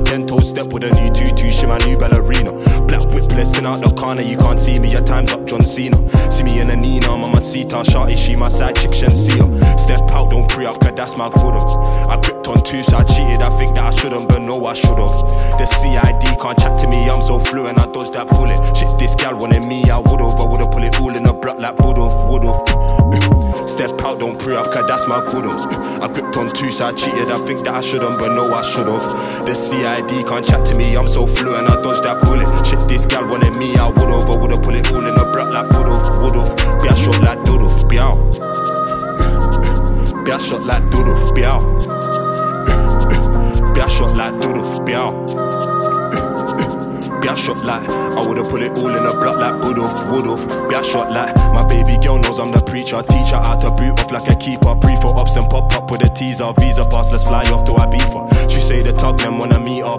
Gento step with a new tutu, she my new ballerina. Black whip blessing out the corner, you can't see me, your time's up John Cena. See me in a Nina, Mamacita, shawty, she my side chick, Shensia. Step out, don't pre up, cause that's my prudence. I gripped on two, so I cheated, I think that I shouldn't, but no I should've. The CID can't chat to me, I'm so fluent, I dodged that bullet. Shit, this gal wanted me, I would've pull it all in a block like would've. Step out, don't pre up, cause that's my prudence. I gripped on two, so I cheated, I think that I shouldn't, but no I should've. The CID can't chat to me, I'm so fluent, I dodged that bullet. Shit, this gal wanted me, I would've pull it all in a block like would've. Be a shot like doodle, be out. Be a shot like doodle, be out. Be a shot like doodle, be out. Be a shot like, I would've pull it all in a block like would've. Be a shot like, my baby girl knows I'm the preacher. Teacher out to boot off like a keeper. Pre for ups and pop up with a teaser. Visa pass, let's fly off to Ibiza. She say the tug them wanna meet up.